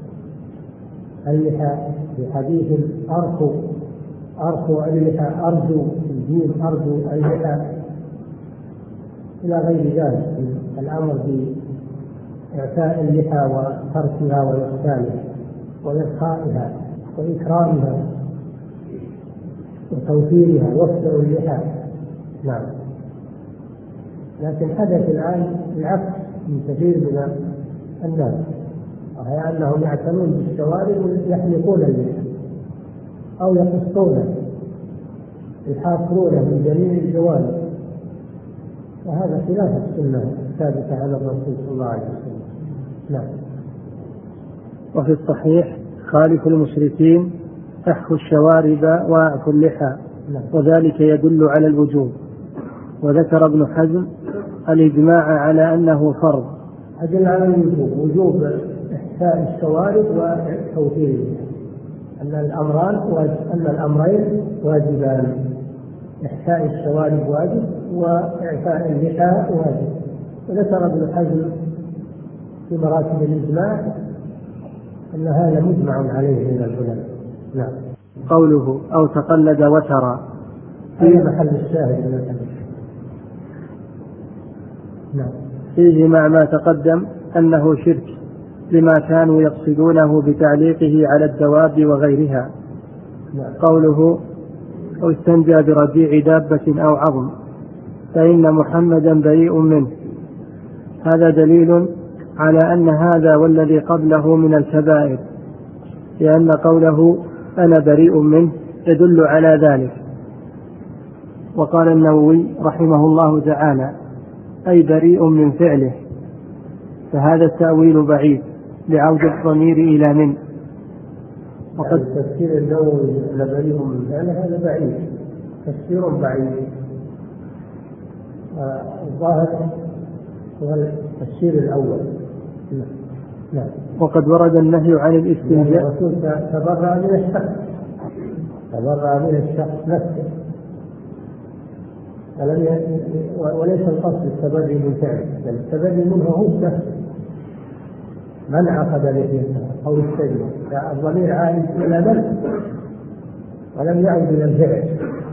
اللحى في حديث أرخوا أرخوا اللحى أرجو الدين أرجو اللحى إلى غير ذلك. الأمر بإعفاء اللحى وتركها وإحسانها وإرخائها وإكرامها وتوفيرها وفر اللحى. نعم. لكن حدث الآن العكس من كثير من الناس، وهي أنهم يعتنون بالشوارب ويحلقون اللحى أو يقصونه يحاصرونه من جميع الجوانب، وهذا خلاف السنة الثابتة على الرسول صلى الله عليه وسلم. نعم. وفي الصحيح خالف المشركين أحفوا الشوارب وأعفوا اللحى. نعم. وذلك يدل على الوجوب. وذكر ابن حزم الإجماع على أنه فرض. أدل على الوجوب وجوب إحساء الشوارب وتوفيرها، أن الأمران أن الأمرين واجبان، إحساء الشوارب واجب وإعفاء اللحى واجب. وذكر ابن حزم في مراتب الإجماع أن هذا مجمع عليه من العلماء. نعم. قوله أو تقلد وترى في محل الشاهد من الحديث. نعم. فيه مع ما تقدم أنه شرك لما كانوا يقصدونه بتعليقه على الدواب وغيرها. نعم. قوله أو استنجى برجيع دابة أو عظم فإن محمدا بريء منه، هذا دليل على أن هذا والذي قبله من الكبائر، لأن قوله أنا بريء منه يدل على ذلك. وقال النووي رحمه الله تعالى أي بريء من فعله، فهذا التأويل بعيد لعود الضمير إلى من. وقد يعني تفسير النووي أنا بريء من فعله هذا بعيد، تفسير بعيد. الظاهر هو التفسير الأول. نعم. وقد ورد النهي عن الاستنجاء. الرسول تبرأ من الشخص تبرأ من الشخص نفسه، وليس القصد التبري من فعله، بل التبري منه هو نفسه من عقد لحيته أو استجمع. الضمير عائد إلى من ولم يعد إلى الفعل.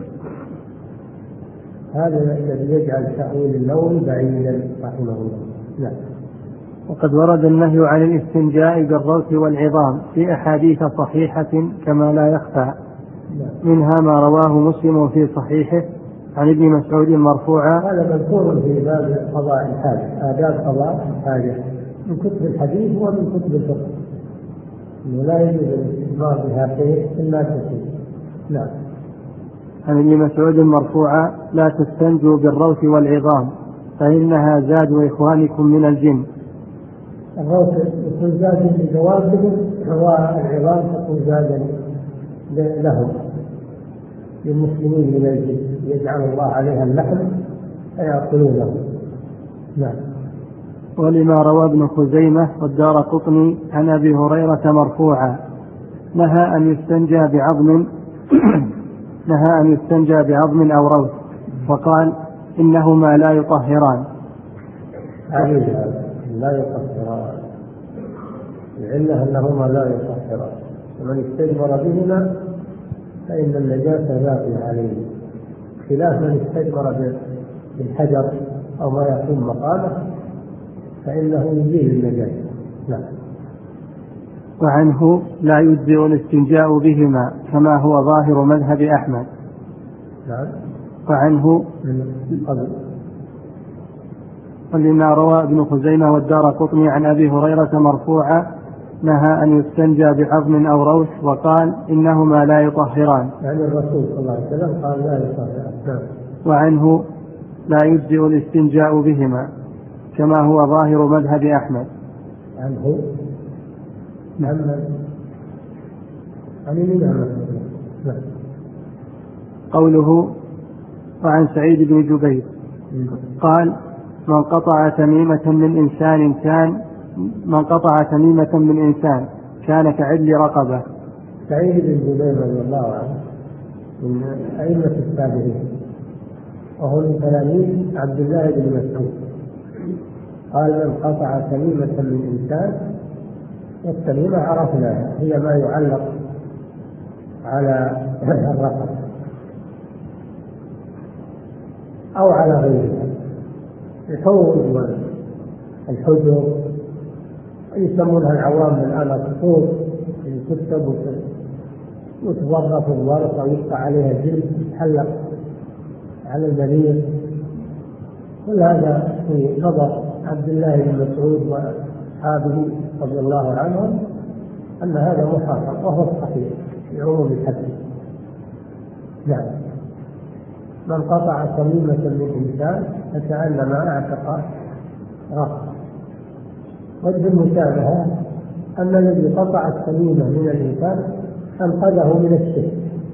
هذا الذي يجعل تأويل النووي بعيدا رحمه الله. نعم. وقد ورد النهي عن الاستنجاء بالروث والعظام في أحاديث صحيحة كما لا يخفى، منها ما رواه مسلم في صحيحه عن ابن مسعود مرفوعا. هذا مذكور في باب قضاء الحاجة، آداب قضاء الحاجة من كتب الحديث ومن كتب الفقه، إنه لا يجوز الاستمرار بها في الناس. نعم. عن ابن مسعود مرفوعا لا تستنجوا بالروث والعظام فإنها زاد إخوانكم من الجن. الروث يكون زادا لدوابهم والعظام تكون زادا لهم للمسلمين من الجن يجعل الله عليها اللحم فيأكلونه. نعم. ولما روى ابن خزيمة والدارقطني عن أبي هريرة مرفوعا نهى أن يستنجى بعظم نهى أن يستنجى بعظم أو روث وقال إنهما لا يطهران. لا يطهران العلة أنهما لا يطهران، ومن استجمر بهما فإن النجاسة باقية عليه، خلاف من استجمر بالحجر أو ما يقوم مقامه فإنه يزيل النجاسة. نعم. وعنه لا يجزئ الاستنجاء بهما كما هو ظاهر مذهب أحمد. نعم. وعنه ولما روى ابن خزيمة والدارقطني عن أبي هريرة مرفوعا نهى أن يستنجى بعظم أو روث وقال إنهما لا يطهران، يعني الرسول صلى الله عليه وسلم قال لا يطهران. نعم. وعنه لا يجزئ الاستنجاء بهما كما هو ظاهر مذهب أحمد. عنه نعم. نعم. قوله وعن سعيد بن جبير قال من قطع تميمة من إنسان كان من قطع تميمة من إنسان كان كعدل رقبة. سعيد بن جبير رضي الله عنه من أئمة التابعين وهو من تلاميذ عبد الله بن مسعود، قال من قطع تميمة من إنسان، والتميمة عرفناها هي ما يعلق على الرقبة أو على غيرها، الحوض والحجر يسمونها العوام الآن الخطوط يكتب وتوظف الورقة ويقطع عليها جلد يتحلق على المريض. كل هذا في نظر عبد الله بن مسعود وأصحابه رضي الله عنهم أن هذا محرم وهو الصحيح بعموم الحديث. نعم. من قطع تميمة من إنسان فكأنما اعتق رقبة. وجه المشابهة أن الذي قطع التميمة من الإنسان أنقذه من الشرك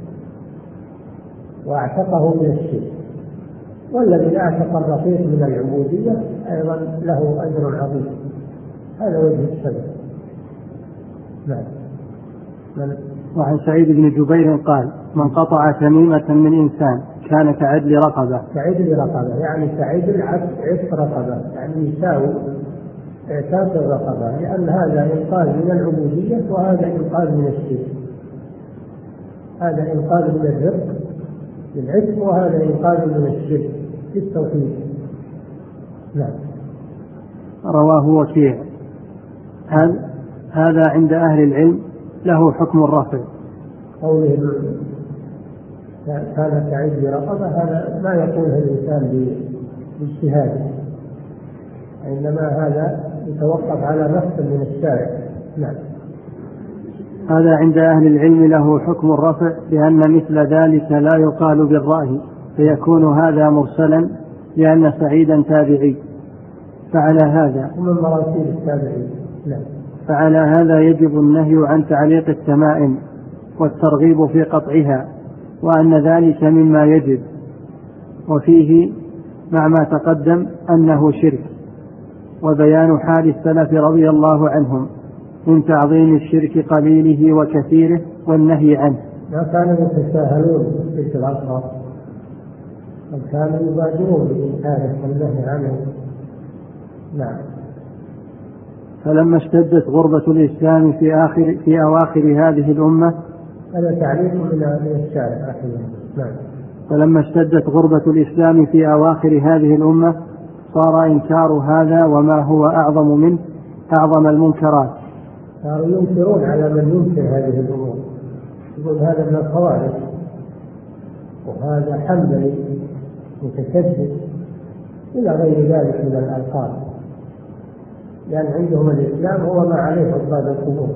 واعتقه من الشرك، والذي اعتق الرقيق من العبودية أيضا له أجر عظيم. هذا وجه السبب. نعم. من وعن سعيد بن جبير قال من قطع تميمة من إنسان كان كعدل رقبة. كعدل رقبة يعني كعدل عتق رقبة، يعني يساوي اعتاق الرقبة، لأن هذا إنقاذ من العبودية وهذا إنقاذ من الشرك. هذا إنقاذ من الرق بالعتق وهذا إنقاذ من الشرك بالتوحيد. نعم. رواه وكيع. هذا عند أهل العلم له حكم الرفع. قوله كان كعدل رقبة هذا ما يقوله الإنسان باجتهاده، إنما هذا يتوقف على نص من الشارع. نعم. هذا عند أهل العلم له حكم الرفع لأن مثل ذلك لا يقال بالرأي فيكون هذا مرسلا لأن سعيدا تابعي، فعلى هذا ومن مراسيل التابعين. نعم. فعلى هذا يجب النهي عن تعليق التمائم والترغيب في قطعها، وأن ذلك مما يجب، وفيه مع ما تقدم أنه شرك، وبيان حال السلف رضي الله عنهم من تعظيم الشرك قليله وكثيره والنهي عنه. ما كانوا يتساهلون في الأصغر، بل كانوا يبادرون بالإنكار والنهي عنه. نعم. فلما اشتدت غربة الإسلام في آخر في أواخر هذه الأمة، هذا تعليق من الشارع رحمه. نعم. فلما اشتدت غربة الإسلام في أواخر هذه الأمة صار إنكار هذا وما هو أعظم منه أعظم المنكرات. صاروا ينكرون على من ينكر هذه الأمور، يقول هذا من الخوارج وهذا حنبلي متشدد إلى غير ذلك من الألقاب، لأن عندهم الإسلام هو ما عليه عباد القبور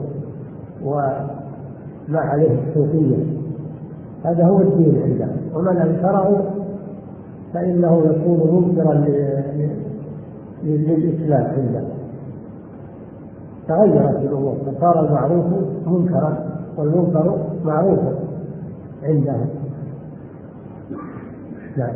وما عليه الصوفية، هذا هو الدين عندهم، ومن أنكره فإنه يكون منكرا للإسلام عندهم. تغيرت الأمور فصار المعروف منكرا والمنكر معروفا عندهم. نعم.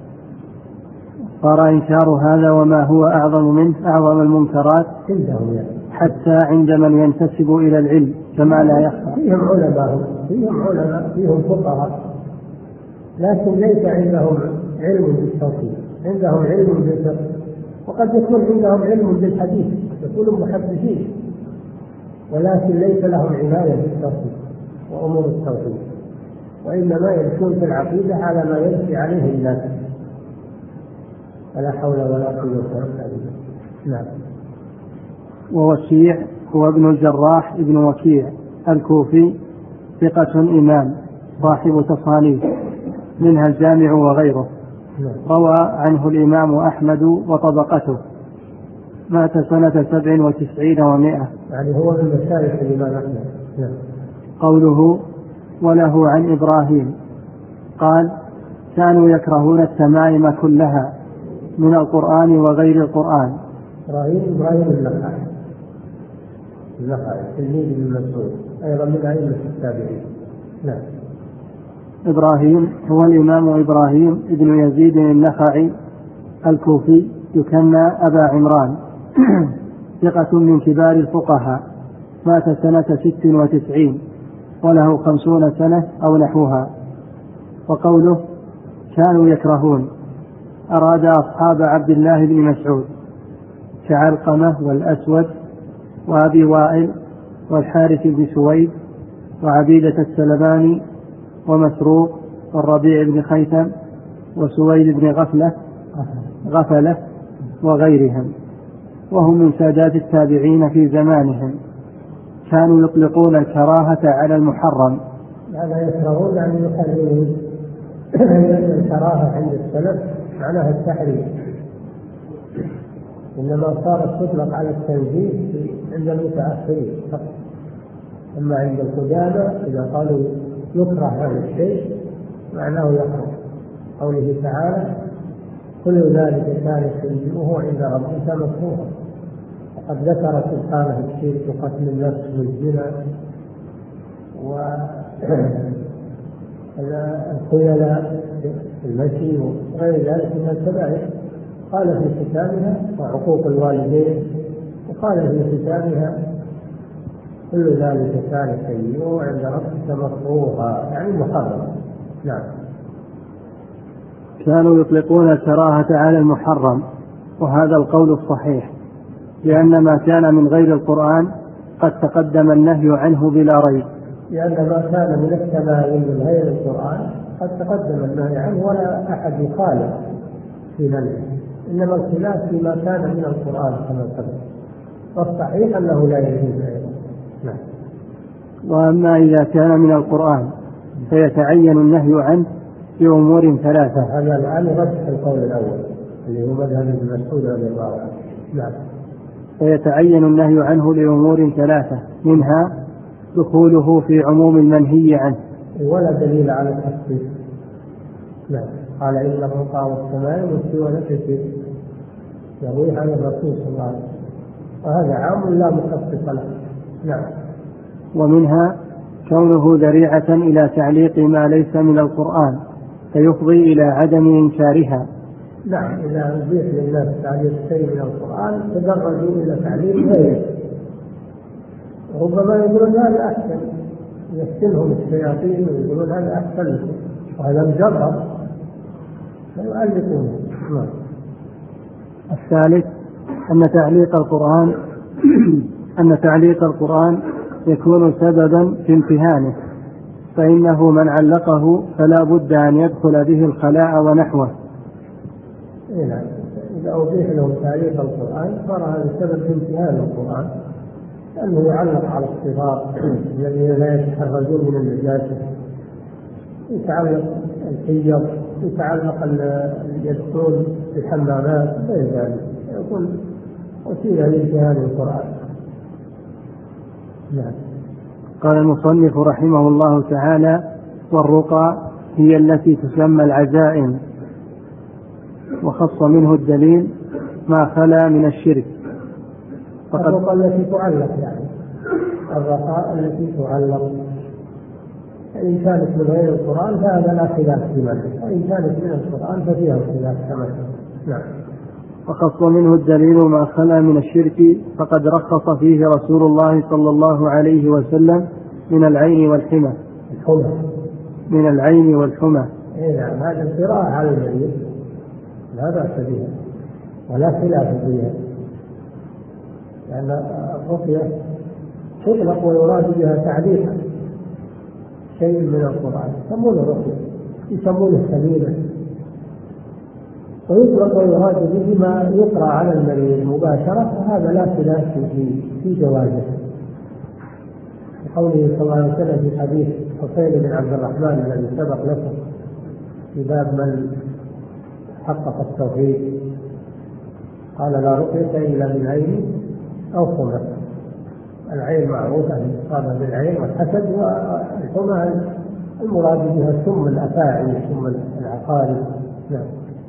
صار إنكار هذا وما هو أعظم منه أعظم المنكرات عندهم يعني. حتى عند من ينتسب إلى العلم كما لا يخفى. فيهم علماء فيهم علماء فيهم فقهاء لكن ليس عندهم علم بالتوحيد، عندهم علم بالفقه، وقد يكون عندهم علم بالحديث، يكونوا محدثين ولكن ليس لهم عناية بالتوحيد وأمور التوحيد، وإنما يمشون في العقيدة على ما يمشي عليه الناس. فلا حول ولا قوة إلا بالله. نعم. ووكيع هو ابن الجراح ابن وكيع الكوفي ثقة إمام صاحب تصانيف منها الجامع وغيره. روى عنه الإمام أحمد وطبقته، مات سنة سبع وتسعين ومائة، يعني هو من مشايخ الإمام أحمد. قوله وله عن إبراهيم قال كانوا يكرهون التمائم كلها من القرآن وغير القرآن. إبراهيم إبراهيم النخعي النخعي تلميذ ابن مسعود أيضا من أئمة التابعين. نعم. إبراهيم هو الإمام إبراهيم ابن يزيد النخعي الكوفي يكنى أبا عمران ثقة من كبار الفقهاء، مات سنة ست وتسعين وله خمسون سنة أو نحوها. وقوله كانوا يكرهون أراد أصحاب عبد الله بن مسعود كعلقمة والأسود وأبي وائل والحارث بن سويد وعبيدة السلباني ومسروق والربيع بن خيثم وسويد بن غفلة غفلة وغيرهم، وهم من سادات التابعين في زمانهم. كانوا يطلقون الكراهة على المحرم. هذا يكرهون يعني يحرمون. الكراهة عند السلف معناها التحريم، إنما صارت تطلق على التنزيه عند المتأخرين فقط. أما عند القدامى إذا قالوا يكره هذا الشيء معناه يكره. قوله تعالى كل ذلك كان سيئه عند ربك مكروها، وقد ذكر سبحانه الشرك وقتل النفس والزنا والخيلاء المشي وغير ذلك من الكبائر. قال في ختامها وعقوق الوالدين، وقال في ختامها كل ذلك كان سيئه عند ربك مكروها يعني محرم. نعم. كانوا يطلقون الكراهة على المحرم، وهذا القول الصحيح، لأن ما كان من غير القرآن قد تقدم النهي عنه بلا ريب. لأن ما كان من التمائم من غير القرآن قد تقدم النهي عنه ولا أحد يخالف في منعه، إنما الخلاف فيما كان من القرآن كما قبل، والصحيح أنه لا يجوز أيضا. نعم. وأما إذا كان من القرآن فيتعين النهي عنه في أمور ثلاثة. هذا الآن رد القول الأول اللي هو مذهب ابن مسعود رضي الله عنه. نعم. فيتعين النهي عنه لأمور ثلاثة، منها دخوله في عموم المنهي عنه، ولا دليل على التخصيص. نعم. قال إن الرقى والسماء والسوى نفسه يروي عن الرسول صلى الله عليه وسلم، وهذا عام لا مخصص له. نعم. ومنها كونه ذريعة إلى تعليق ما ليس من القرآن فيفضي إلى عدم إنكارها. نعم. إذا أضيف للناس تعليق شيء من القرآن تدرجوا إلى تعليق غيره، ربما يقولون هذا أحسن، يفتنهم الشياطين ويقولون هذا أحسن لكم وهذا مجرب فيؤلفون. نعم. الثالث أن تعليق القرآن أن تعليق القرآن يكون سببا في امتهانه، فإنه من علقه فلا بد أن يدخل به الخلاء ونحوه. نعم. إذا أضيف لهم تعليق القرآن صار هذا سبب في امتهان القرآن، لأنه يعلق على الصغار الذين لا يتحرزون من النجاسة، يتعلق الحجر، يتعلق يدخلون في الحمامات غير ذلك، يكون وسيلة لامتهان القرآن. نعم. قال المصنف رحمه الله تعالى والرقى هي التي تسمى العزائم، وخص منه الدليل ما خلا من الشرك، الرقى التي تعلق، يعني الرقاء التي تعلق، إن كانت من غير القرآن فهذا لا خلاف في منه، وإن كانت من القرآن ففيها خلاف كما. نعم. وخص منه الدليل ما خلا من الشرك فقد رخص فيه رسول الله صلى الله عليه وسلم من العين والحمى. الحمى من العين والحمى. إيه نعم، هذا القراءة على المريض لا بأس بها ولا خلاف فيها، لأن الرقية تطلق ويراد بها تعليقا شيء من القرآن، يسمونه رقية، يسمونه سمينة، ويطلق ويراد به ما يقرأ على المريض مباشرة، فهذا لا خلاف في في جوازه. قوله صلى الله عليه وسلم في حديث حسين بن عبد الرحمن الذي سبق لكم في باب من حقق التوحيد، قال لا رقية إلا من عين أو حمى. العين معروفة الإصابة بالعين والحسد، والحمى المراد بها سم الأفاعي سم العقارب. نعم.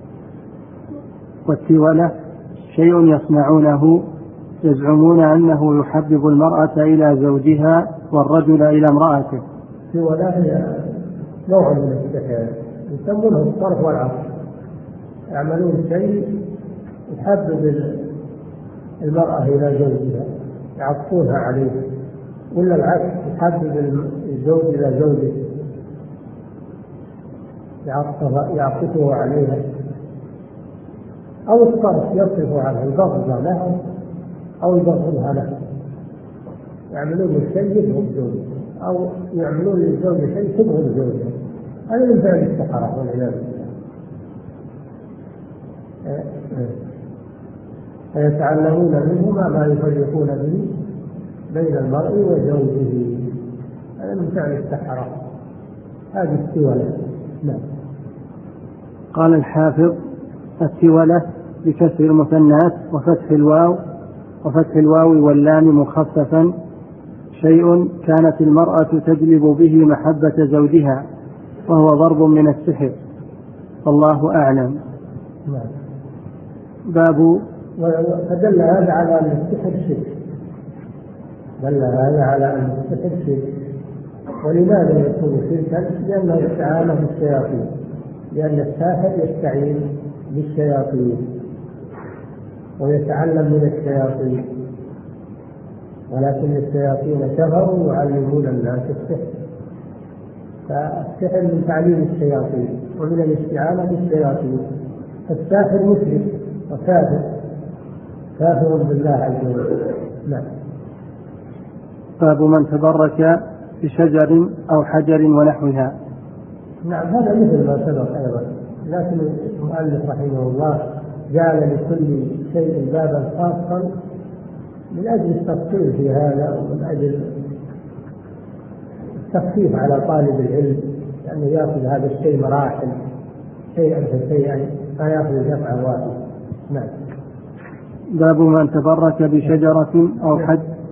والتولة شيء يصنعونه يزعمون أنه يحبب المرأة إلى زوجها والرجل إلى امرأته. التولة هي نوع من السحر يسمونه الصرف والعصر، يعملون شيء يحبب المرأة إلى زوجها يعطفونها عليه، ولا العكس يحبب الزوج إلى زوجه يعطفه عليها، أو الصرف يصرف عنها يبغض لها أو يبغضها له، يعملون الشيء يبغض زوجه أو يعملون للزوج شيء تبغض زوجها، هذا من فعل السحرة والعياذ بالله. فيتعلمون منهما ما يفرقون به بين المرء وزوجه، هذا من فعل السحرة، هذه التولة. نعم. قال الحافظ التولة بكسر المثنات وفتح الواو وفتح الواو واللام مخففا شيء كانت المرأة تجلب به محبة زوجها، وهو ضرب من السحر، والله أعلم. نعم. باب. فدل هذا على أن السحر شرك، دل هذا على أن السحر شرك. ولماذا يكون شركا؟ لأنه استعانة بالشياطين، لأن الساحر يستعين بالشياطين ويتعلم من الشياطين، ولكن الشياطين كفروا يعلمون الناس السحر، فالسحر من تعليم الشياطين ومن الاستعانة بالشياطين، فالساحر مشرك وكافر كافر بالله عز وجل. نعم. باب من تبرك بشجر أو حجر ونحوها. نعم، هذا مثل ما سبق أيضا، لكن المؤلف رحمه الله جعل لكل شيء بابا خاصا من أجل التفصيل في هذا، ومن أجل التخفيف على طالب العلم، لأنه يأخذ هذا الشيء مراحل شيئا فشيئا فيأخذ دفعة واحدة. نعم. باب من تبرك بشجرة أو حجر